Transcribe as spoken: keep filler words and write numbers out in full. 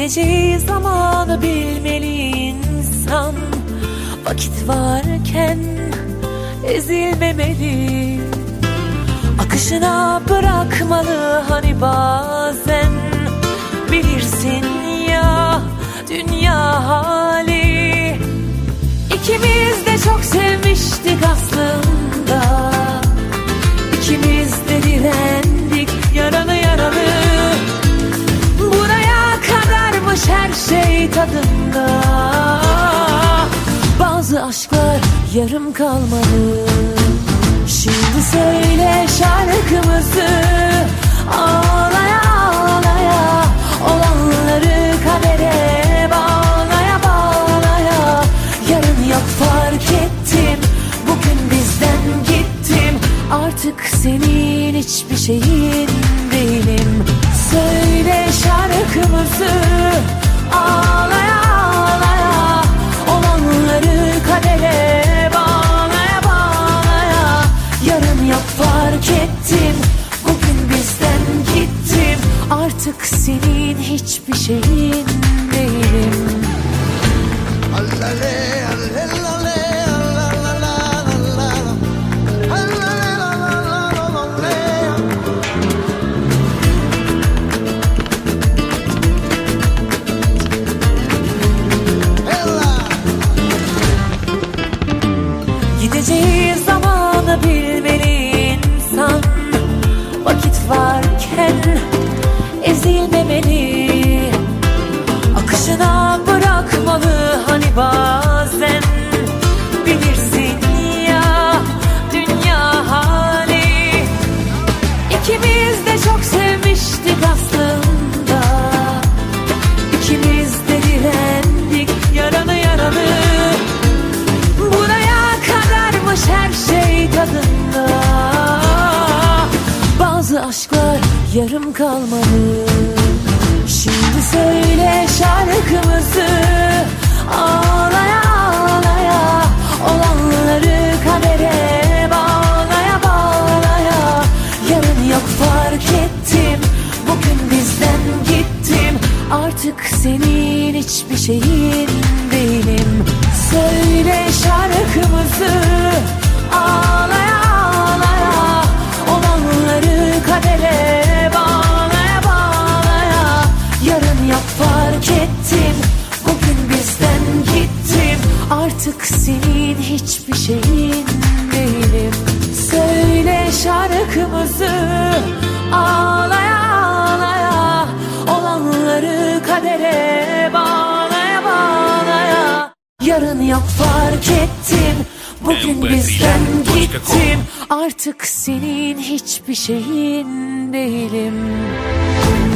Gideceği zamanı bilmeli insan, vakit varken ezilmemeli, akışına bırakmalı hani bazen. Bilirsin ya dünya hali, İkimiz de çok sevmiştik aslında, İkimiz de direndik yaralı yaralı. Buraya kadarmış her şey tadında. Bazı aşklar yarım kalmalı. Şimdi söyle şarkımızı, ağlaya ağlaya, olanları kadere bağlaya bağlaya. Yarın yok fark ettim, bugün bizden gittim, artık senin hiçbir şeyin değilim. Söyle şarkımızı, ağlaya ağlaya, olanları kadere bağlaya bağlaya. Yarın yok fark ettim, bugün bizden gittim, artık senin hiçbir şeyin değilim. Gideceği zamanı bilmeli insan, vakit varken ezilmemeli, akışına bırakmalı hani bazen. Bilirsin ya dünya hali, İkimiz de çok sevmiştik aslında, İkimiz de direndik yaralı yaralı. Buraya kadarmış her şey tadında. Bazı aşklar yarım kalmalı. Şimdi söyle şarkımızı, ağlaya ağlaya, olanları kadere bağlaya bağlaya. Yarın yok fark ettim, bugün bizden gittim, artık senin hiçbir şeyin değilim. Söyle şarkımızı, ağlaya ağlaya, olanları kadere bağlaya bağlaya. Yarın yok fark ettim, bugün bizden gittim, artık senin hiçbir şeyin değilim. Söyle şarkımızı, ağlaya ağlaya, olanları kadere bağlaya bağlaya. Yarın yok fark ettim, bugün bizden gittim, artık senin hiçbir şeyin değilim.